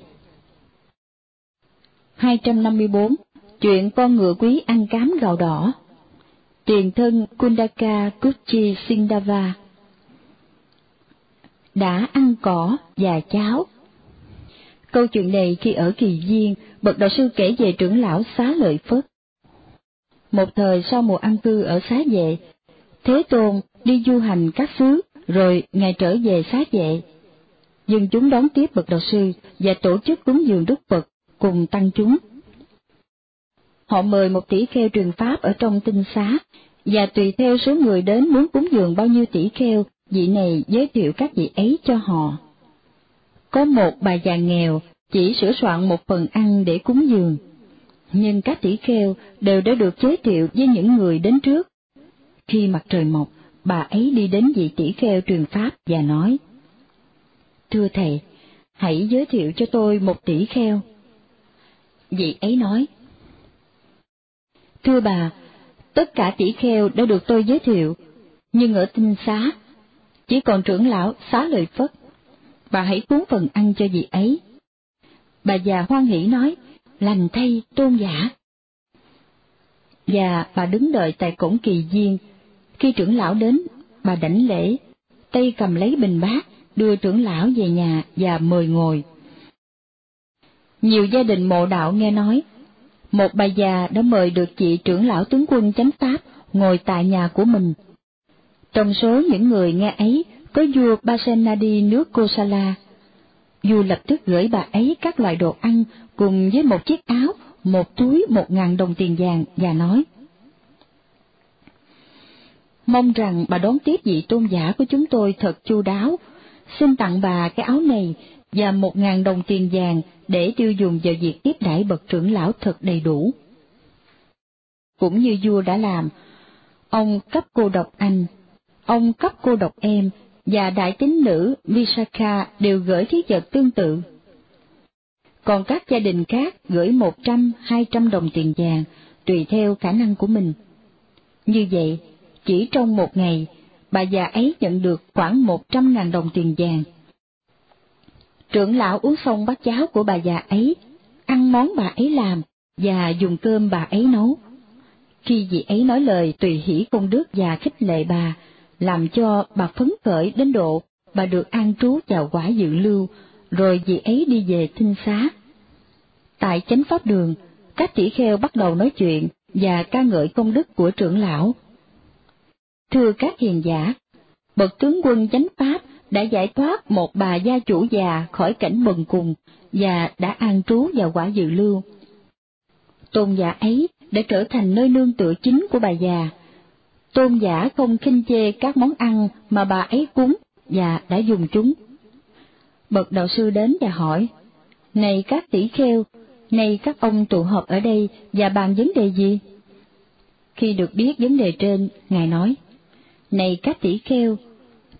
254. Chuyện con ngựa quý ăn cám gạo đỏ. Tiền thân Kundaka Kuchi Sindava đã ăn cỏ và cháo. Câu chuyện này khi ở Kỳ Viên, bậc đạo sư kể về trưởng lão Xá Lợi Phất. Một thời sau mùa an cư ở Xá Vệ, Thế Tôn đi du hành các xứ, rồi ngài trở về Xá Vệ. Dân chúng đón tiếp bậc đạo sư và tổ chức cúng dường Đức Phật cùng tăng chúng. Họ mời một tỷ kheo truyền pháp ở trong tinh xá, và tùy theo số người đến muốn cúng dường bao nhiêu tỷ kheo, vị này giới thiệu các vị ấy cho họ. Có một bà già nghèo chỉ sửa soạn một phần ăn để cúng dường, nhưng các tỷ kheo đều đã được giới thiệu với những người đến trước. Khi mặt trời mọc, bà ấy đi đến vị tỷ kheo truyền pháp và nói, thưa thầy, hãy giới thiệu cho tôi một tỷ kheo. Vị ấy nói, thưa bà, tất cả tỷ kheo đã được tôi giới thiệu, nhưng ở tinh xá, chỉ còn trưởng lão Xá Lợi Phất. Bà hãy cúng phần ăn cho vị ấy. Bà già hoan hỉ nói, lành thay tôn giả. Và bà đứng đợi tại cổng Kỳ Viên. Khi trưởng lão đến, bà đảnh lễ, tay cầm lấy bình bát, đưa trưởng lão về nhà và mời ngồi. Nhiều gia đình mộ đạo nghe nói, một bà già đã mời được vị trưởng lão tướng quân chánh pháp ngồi tại nhà của mình. Trong số những người nghe ấy có vua Pasenadi nước Kosala. Vua lập tức gửi bà ấy các loại đồ ăn cùng với một chiếc áo, một túi 1.000 đồng tiền vàng và nói, mong rằng bà đón tiếp vị tôn giả của chúng tôi thật chu đáo, xin tặng bà cái áo này và 1.000 đồng tiền vàng để tiêu dùng vào việc tiếp đãi bậc trưởng lão thật đầy đủ. Cũng như vua đã làm, ông cấp cô độc anh, ông cấp cô độc em và đại tín nữ Visakha đều gửi thiết vật tương tự. Còn các gia đình khác gửi 100-200 đồng tiền vàng, tùy theo khả năng của mình. Như vậy, chỉ trong một ngày, bà già ấy nhận được khoảng 100.000 đồng tiền vàng. Trưởng lão uống xong bát cháo của bà già ấy, ăn món bà ấy làm và dùng cơm bà ấy nấu. Khi vị ấy nói lời tùy hỷ công đức và khích lệ bà, làm cho bà phấn khởi đến độ bà được an trú vào quả dự lưu, rồi vị ấy đi về tinh xá. Tại chánh pháp đường, các tỷ kheo bắt đầu nói chuyện và ca ngợi công đức của trưởng lão. Thưa các hiền giả, bậc tướng quân chánh pháp đã giải thoát một bà gia chủ già khỏi cảnh bần cùng và đã an trú vào quả dự lưu. Tôn giả ấy đã trở thành nơi nương tựa chính của bà già. Tôn giả không khinh chê các món ăn mà bà ấy cúng và đã dùng chúng. Bậc đạo sư đến và hỏi, này các tỷ kheo, này các ông tụ họp ở đây và bàn vấn đề gì? Khi được biết vấn đề trên, Ngài nói, này các tỷ kheo,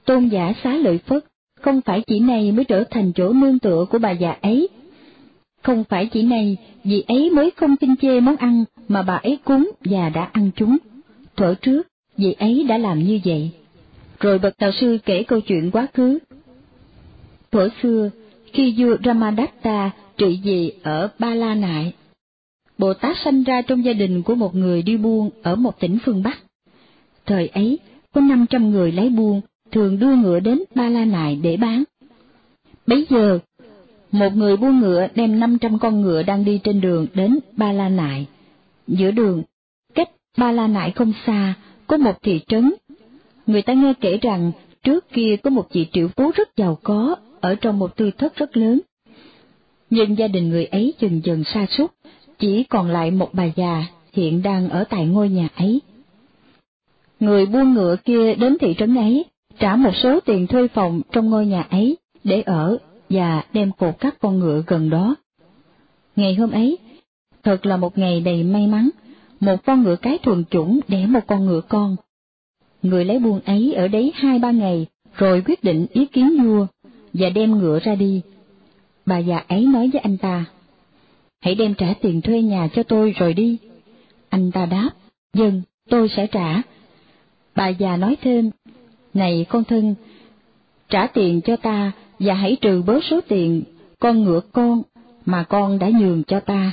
tôn giả Xá Lợi Phất, không phải chỉ này mới trở thành chỗ nương tựa của bà già ấy. Không phải chỉ này, vị ấy mới không kinh chê món ăn mà bà ấy cúng và đã ăn chúng. Thuở trước, vị ấy đã làm như vậy. Rồi bậc đạo sư kể câu chuyện quá khứ. Thuở xưa, khi vua Ramadatta trị vì ở Ba La Nại, Bồ Tát sanh ra trong gia đình của một người đi buôn ở một tỉnh phương Bắc. Thời ấy, có 500 người lái buôn, thường đưa ngựa đến Ba La Nại để bán. Bấy giờ, một người buôn ngựa đem 500 con ngựa đang đi trên đường đến Ba La Nại. Giữa đường, cách Ba La Nại không xa, có một thị trấn. Người ta nghe kể rằng trước kia có một vị triệu phú rất giàu có ở trong một tư thất rất lớn. Nhưng gia đình người ấy dần dần sa sút, chỉ còn lại một bà già hiện đang ở tại ngôi nhà ấy. Người buôn ngựa kia đến thị trấn ấy, trả một số tiền thuê phòng trong ngôi nhà ấy để ở và đem cột các con ngựa gần đó. Ngày hôm ấy, thật là một ngày đầy may mắn, một con ngựa cái thuần chủng đẻ một con ngựa con. Người lấy buôn ấy ở đấy 2-3 ngày, rồi quyết định ý kiến vua, và đem ngựa ra đi. Bà già ấy nói với anh ta, hãy đem trả tiền thuê nhà cho tôi rồi đi. Anh ta đáp, vâng, tôi sẽ trả. Bà già nói thêm, này con thân, trả tiền cho ta và hãy trừ bớt số tiền con ngựa con mà con đã nhường cho ta.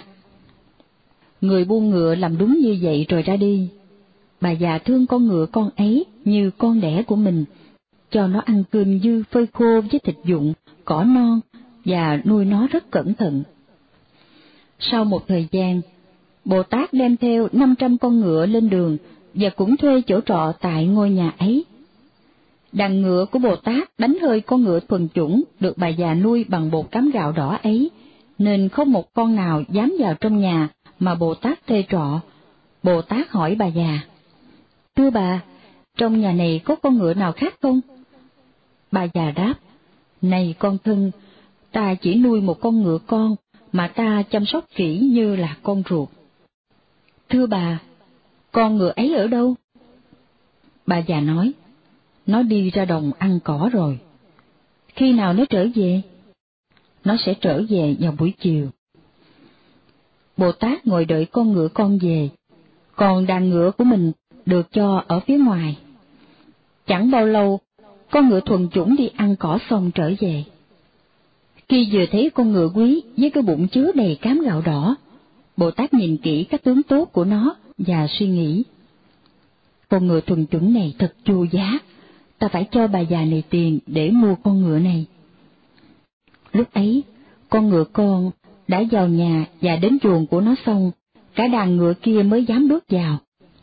Người buôn ngựa làm đúng như vậy rồi ra đi. Bà già thương con ngựa con ấy như con đẻ của mình, cho nó ăn cơm dư phơi khô với thịt dụng, cỏ non, và nuôi nó rất cẩn thận. Sau một thời gian, Bồ Tát đem theo 500 con ngựa lên đường và cũng thuê chỗ trọ tại ngôi nhà ấy. Đàn ngựa của Bồ Tát đánh hơi con ngựa thuần chủng được bà già nuôi bằng bột cám gạo đỏ ấy, nên không một con nào dám vào trong nhà mà Bồ Tát thuê trọ. Bồ Tát hỏi bà già, thưa bà, trong nhà này có con ngựa nào khác không? Bà già đáp, này con thân, ta chỉ nuôi một con ngựa con mà ta chăm sóc kỹ như là con ruột. Thưa bà, con ngựa ấy ở đâu? Bà già nói, nó đi ra đồng ăn cỏ rồi. Khi nào nó trở về? Nó sẽ trở về vào buổi chiều. Bồ Tát ngồi đợi con ngựa con về, còn đàn ngựa của mình được cho ở phía ngoài. Chẳng bao lâu, con ngựa thuần chủng đi ăn cỏ xong trở về. Khi vừa thấy con ngựa quý với cái bụng chứa đầy cám gạo đỏ, Bồ Tát nhìn kỹ các tướng tốt của nó và suy nghĩ, con ngựa thuần chủng này thật chua giá, ta phải cho bà già này tiền để mua con ngựa này. Lúc ấy, con ngựa con đã vào nhà và đến chuồng của nó xong, cả đàn ngựa kia mới dám bước vào.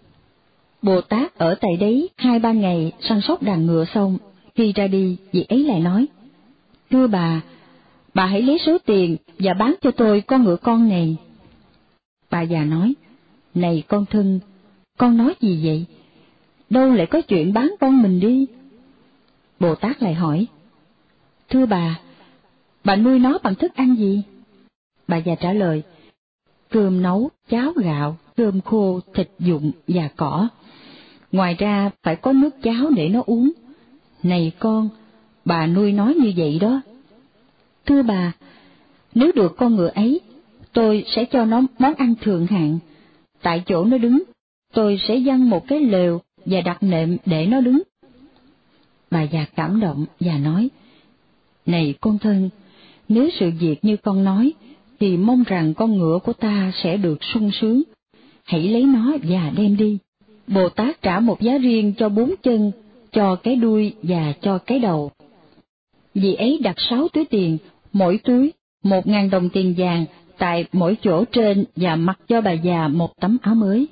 Bồ Tát ở tại đấy 2-3 ngày săn sóc đàn ngựa xong, khi ra đi, vị ấy lại nói, thưa bà hãy lấy số tiền và bán cho tôi con ngựa con này. Bà già nói, này con thân, con nói gì vậy? Đâu lại có chuyện bán con mình đi? Bồ Tát lại hỏi, thưa bà nuôi nó bằng thức ăn gì? Bà già trả lời, cơm nấu, cháo gạo, cơm khô, thịt dụng và cỏ. Ngoài ra phải có nước cháo để nó uống. Này con, bà nuôi nó như vậy đó. Thưa bà, nếu được con ngựa ấy, tôi sẽ cho nó món ăn thượng hạng. Tại chỗ nó đứng, tôi sẽ giăng một cái lều và đặt nệm để nó đứng. Bà già cảm động và nói, này con thân, nếu sự việc như con nói, thì mong rằng con ngựa của ta sẽ được sung sướng. Hãy lấy nó và đem đi. Bồ Tát trả một giá riêng cho 4 chân, cho cái đuôi và cho cái đầu. Vì ấy đặt 6 túi tiền, mỗi túi 1.000 đồng tiền vàng tại mỗi chỗ trên và mặc cho bà già một tấm áo mới.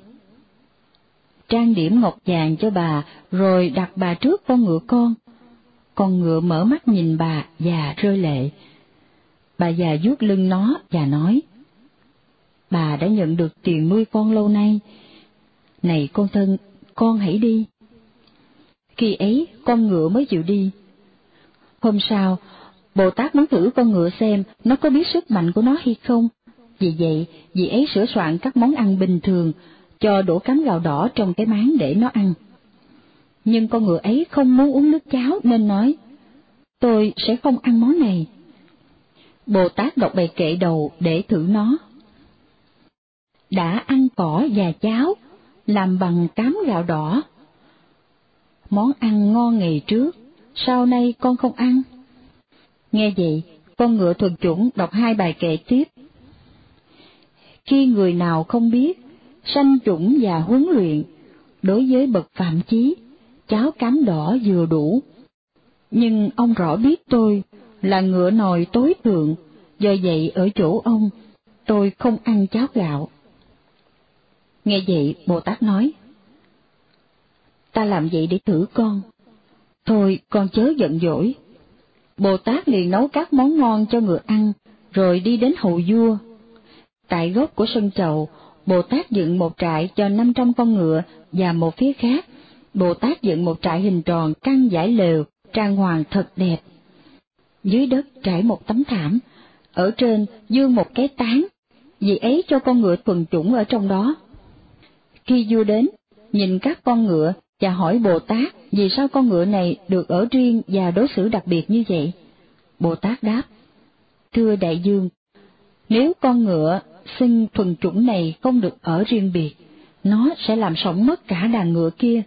Trang điểm ngọc vàng cho bà, rồi đặt bà trước con ngựa con. Con ngựa mở mắt nhìn bà và rơi lệ. Bà già vuốt lưng nó và nói, bà đã nhận được tiền nuôi con lâu nay. Này con thân, con hãy đi. Khi ấy, con ngựa mới chịu đi. Hôm sau, Bồ Tát muốn thử con ngựa xem nó có biết sức mạnh của nó hay không. Vì vậy, vị ấy sửa soạn các món ăn bình thường, cho đổ cám gạo đỏ trong cái máng để nó ăn. nhưng con ngựa ấy không muốn uống nước cháo nên nói, tôi sẽ không ăn món này. Bồ Tát đọc bài kệ đầu để thử nó. Đã ăn cỏ và cháo, làm bằng cám gạo đỏ. Món ăn ngon ngày trước, sau nay con không ăn. Nghe vậy, con ngựa thuần chủng đọc 2 bài kệ tiếp. Khi người nào không biết, sanh chủng và huấn luyện, đối với bậc phạm chí, cháo cám đỏ vừa đủ. Nhưng ông rõ biết tôi là ngựa nòi tối thượng, do vậy ở chỗ ông, tôi không ăn cháo gạo. Nghe vậy, Bồ Tát nói, ta làm vậy để thử con. Thôi con chớ giận dỗi. Bồ Tát liền nấu các món ngon cho ngựa ăn, rồi đi đến hầu vua. Tại gốc của sân chầu, Bồ Tát dựng một trại cho 500 con ngựa, và một phía khác, Bồ Tát dựng một trại hình tròn căn dải lều, trang hoàng thật đẹp. Dưới đất trải một tấm thảm, ở trên dương một cái tán, vì ấy cho con ngựa thuần chủng ở trong đó. Khi vua đến, nhìn các con ngựa và hỏi Bồ Tát vì sao con ngựa này được ở riêng và đối xử đặc biệt như vậy. Bồ Tát đáp, thưa đại vương, nếu con ngựa sinh thuần chủng này không được ở riêng biệt, nó sẽ làm sõng mất cả đàn ngựa kia.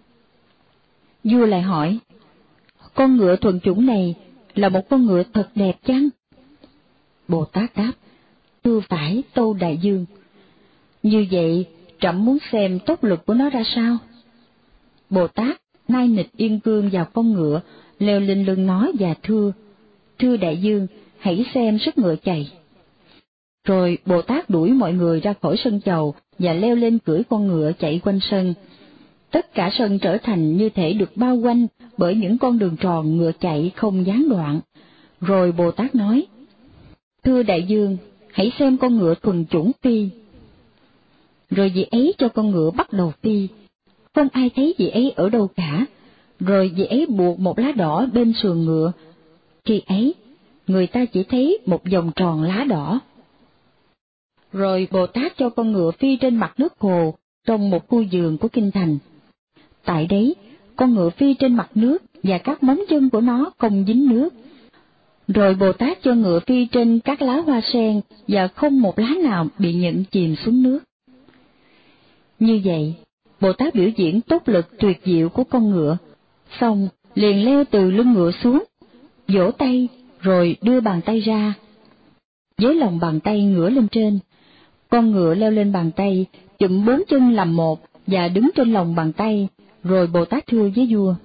Vua lại hỏi, con ngựa thuần chủng này là một con ngựa thật đẹp chăng? Bồ Tát đáp, thưa phải tâu đại vương. Như vậy, trẫm muốn xem tốc lực của nó ra sao. Bồ Tát nai nịch yên cương vào con ngựa, leo lên lưng nó và thưa đại vương, hãy xem sức ngựa chạy. Rồi Bồ Tát đuổi mọi người ra khỏi sân chầu và leo lên cưỡi con ngựa chạy quanh sân. Tất cả sân trở thành như thể được bao quanh bởi những con đường tròn ngựa chạy không gián đoạn. Rồi Bồ Tát nói, thưa đại vương, hãy xem con ngựa thuần chủng phi. Rồi vị ấy cho con ngựa bắt đầu phi, không ai thấy vị ấy ở đâu cả. Rồi vị ấy buộc một lá đỏ bên sườn ngựa. Khi ấy, người ta chỉ thấy một vòng tròn lá đỏ. Rồi Bồ Tát cho con ngựa phi trên mặt nước hồ trong một khu vườn của kinh thành. Tại đấy, con ngựa phi trên mặt nước và các móng chân của nó không dính nước. Rồi Bồ Tát cho ngựa phi trên các lá hoa sen và không một lá nào bị nhận chìm xuống nước. Như vậy, Bồ Tát biểu diễn tốc lực tuyệt diệu của con ngựa, xong liền leo từ lưng ngựa xuống, vỗ tay rồi đưa bàn tay ra. Với lòng bàn tay ngửa lên trên, con ngựa leo lên bàn tay, chụm 4 chân làm một và đứng trên lòng bàn tay, rồi Bồ Tát thưa với vua.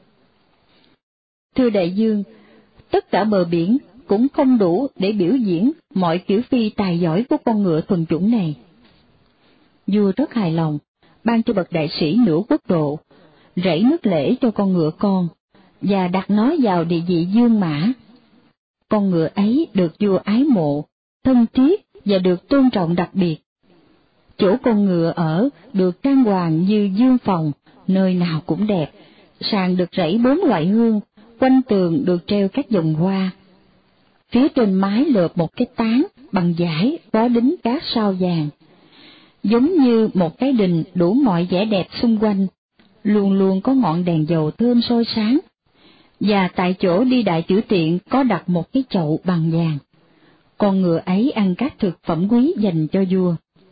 Thưa đại vương, tất cả bờ biển cũng không đủ để biểu diễn mọi kiểu phi tài giỏi của con ngựa thuần chủng này. Vua rất hài lòng, ban cho bậc đại sĩ nửa quốc độ, rảy nước lễ cho con ngựa con, và đặt nó vào địa vị dương mã. Con ngựa ấy được vua ái mộ, thân thiết và được tôn trọng đặc biệt. Chỗ con ngựa ở được trang hoàng như dương phòng, nơi nào cũng đẹp, sàn được rảy 4 loại hương, quanh tường được treo các vòng hoa. Phía trên mái lợp một cái tán bằng vải có đính các sao vàng, giống như một cái đình đủ mọi vẻ đẹp xung quanh, luôn luôn có ngọn đèn dầu thơm soi sáng, và tại chỗ đi đại tiểu tiện có đặt một cái chậu bằng vàng. Con ngựa ấy ăn các thực phẩm quý dành cho vua.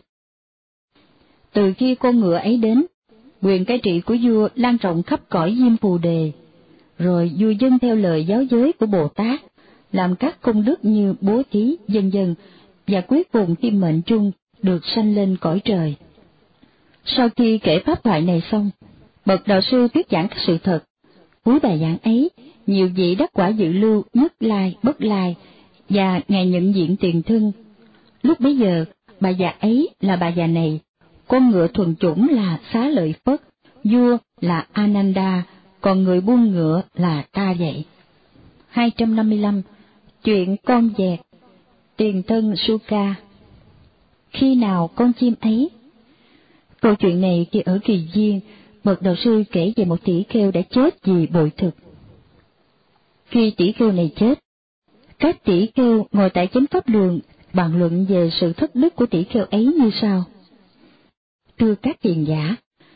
Từ khi con ngựa ấy đến, quyền cai trị của vua lan rộng khắp cõi Diêm Phù Đề, rồi vua dâng theo lời giáo giới của Bồ Tát, làm các công đức như bố thí, vân vân, và cuối cùng khi mệnh chung được sanh lên cõi trời. Sau khi kể pháp thoại này xong, bậc đạo sư thuyết giảng các sự thật. Cuối bài giảng ấy, nhiều vị đắc quả dự lưu, nhất lai, bất lai, và ngài nhận diện tiền thân. Lúc bấy giờ, bà già ấy là bà già này, con ngựa thuần chủng là Xá Lợi Phất, vua là Ananda, còn người buôn ngựa là ta vậy. 255. Chuyện con dẹt. Tiền thân Suka. Khi nào con chim ấy? Câu chuyện này khi ở Kỳ Viên, bậc đạo sư kể về một tỷ kheo đã chết vì bội thực. Khi tỷ kheo này chết, các tỷ kheo ngồi tại chánh pháp đường bàn luận về sự thất đức của tỷ kheo ấy như sau. Thưa các hiền giả,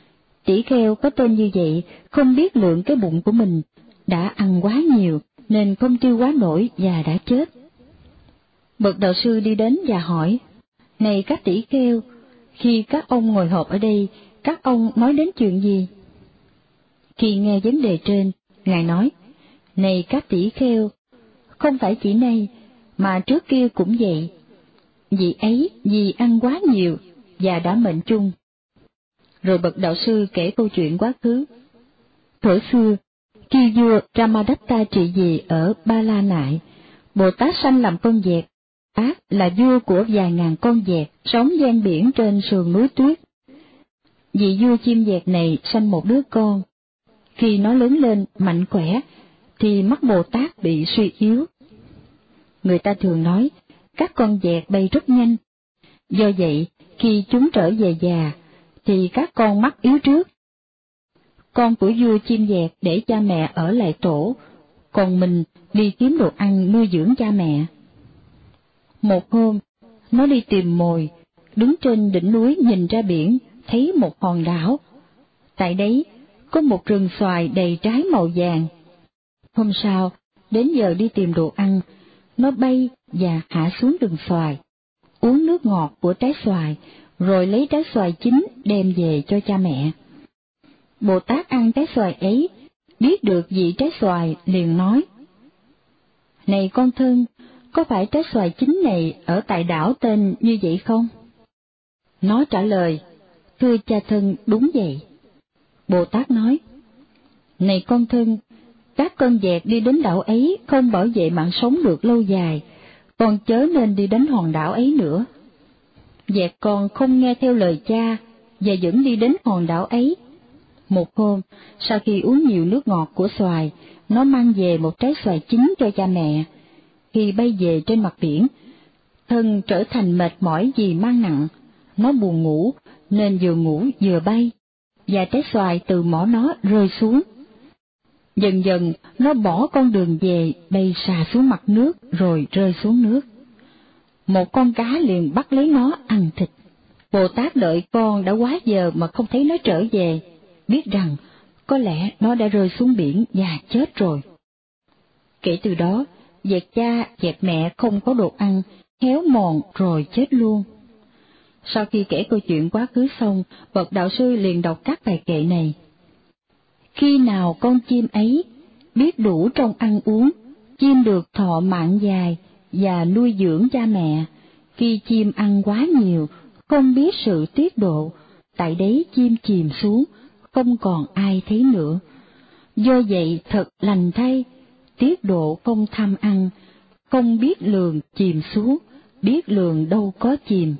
Tỷ kheo có tên như vậy không biết lượng cái bụng của mình, đã ăn quá nhiều nên không tiêu hóa nổi và đã chết. Bậc đạo sư đi đến và hỏi: Này các tỷ kheo, khi các ông ngồi họp ở đây, các ông nói đến chuyện gì? Khi nghe vấn đề trên, Ngài nói: Này các tỷ kheo, không phải chỉ nay, mà trước kia cũng vậy. Vị ấy vì ăn quá nhiều và đã mệnh chung. Rồi bậc đạo sư kể câu chuyện quá khứ. Thuở xưa, khi vua Ramadatta trị vì ở Ba La Nại, Bồ Tát sanh làm con vẹt. Ác là vua của vài ngàn con vẹt sống ven biển trên sườn núi tuyết. Vị vua chim vẹt này sanh một đứa con. Khi nó lớn lên mạnh khỏe, thì mắt Bồ Tát bị suy yếu. Người ta thường nói, các con vẹt bay rất nhanh. Do vậy, khi chúng trở về già, thì các con mắt yếu trước. Con của vua chim vẹt để cha mẹ ở lại tổ, còn mình đi kiếm đồ ăn nuôi dưỡng cha mẹ. Một hôm, nó đi tìm mồi, đứng trên đỉnh núi nhìn ra biển, thấy một hòn đảo. Tại đấy, có một rừng xoài đầy trái màu vàng. Hôm sau, đến giờ đi tìm đồ ăn, nó bay và hạ xuống rừng xoài, uống nước ngọt của trái xoài, rồi lấy trái xoài chín đem về cho cha mẹ. Bồ Tát ăn trái xoài ấy, biết được vị trái xoài liền nói: Này con thân, có phải trái xoài chín này ở tại đảo tên như vậy không? Nó trả lời: Thưa cha thân, đúng vậy. Bồ Tát nói: Này con thân, các con vẹt đi đến đảo ấy không bảo vệ mạng sống được lâu dài, con chớ nên đi đến hòn đảo ấy nữa. Vẹt con không nghe theo lời cha và vẫn đi đến hòn đảo ấy. Một hôm, sau khi uống nhiều nước ngọt của xoài, nó mang về một trái xoài chín cho cha mẹ. Khi bay về trên mặt biển, thân trở thành mệt mỏi vì mang nặng, nó buồn ngủ nên vừa ngủ vừa bay, và trái xoài từ mỏ nó rơi xuống. Dần dần nó bỏ con đường về, bay xà xuống mặt nước rồi rơi xuống nước. Một con cá liền bắt lấy nó ăn thịt. Bồ Tát đợi con đã quá giờ mà không thấy nó trở về, biết rằng có lẽ nó đã rơi xuống biển và chết rồi. Kể từ đó, vẹt cha, vẹt mẹ không có đồ ăn, héo mòn rồi chết luôn. Sau khi kể câu chuyện quá khứ xong, bậc đạo sư liền đọc các bài kệ này. Khi nào con chim ấy biết đủ trong ăn uống, chim được thọ mạng dài và nuôi dưỡng cha mẹ. Khi chim ăn quá nhiều, không biết sự tiết độ, tại đấy chim chìm xuống, không còn ai thấy nữa. Do vậy thật lành thay, tiết độ không tham ăn, không biết lường chìm xuống, biết lường đâu có chìm.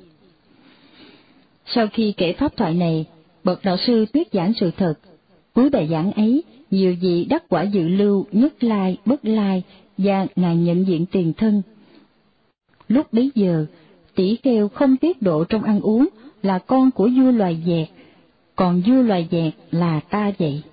Sau khi kể pháp thoại này, bậc đạo sư thuyết giảng sự thật. Cuối bài giảng ấy, nhiều vị đắc quả dự lưu, nhất lai, bất lai và ngài nhận diện tiền thân. Lúc bấy giờ, tỷ kheo không tiết độ trong ăn uống là con của vua loài vẹt, còn vua loài vẹt là ta vậy.